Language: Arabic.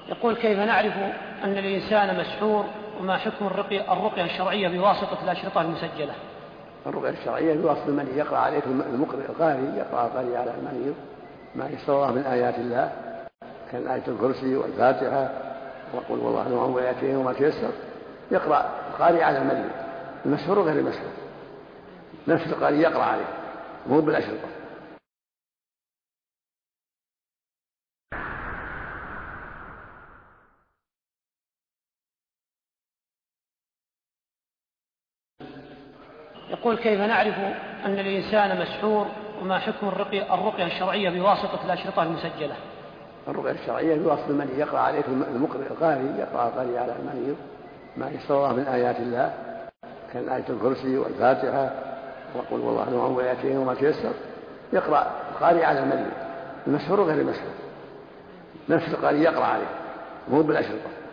يقول: كيف نعرف أن الإنسان مسحور، وما حكم الرقية الشرعية بواسطة الأشرطة المسجلة؟ الرقية الشرعية بواسطة المني، يقرأ عليه المقرئ القارئ، يقرأ القارئ على المني ما يستوى من آيات الله كالآية الكرسي والفاتحة وقل والله نوع وآياته وما تيسر، يقرأ القارئ على المني، المسحور وغير المسحور، نفس القارئ يقرأ عليه مو بالأشرطة. يقول: كيف نعرف أن الإنسان مسحور، وما حكم الرقية الشرعية بواسطة الأشرطة المسجلة؟ الرقية الشرعية بواسطة المني، يقرأ عليه المقرئ القارئ، يقرأ القارئ على المني ما يستوى من آيات الله كالآية الكرسي والفاتحة وقل والله نوع وآياته وما تيسر، يقرأ القارئ على المني، المسحور وغير المسحور، نفس القارئ يقرأ عليه مو بالأشرطة.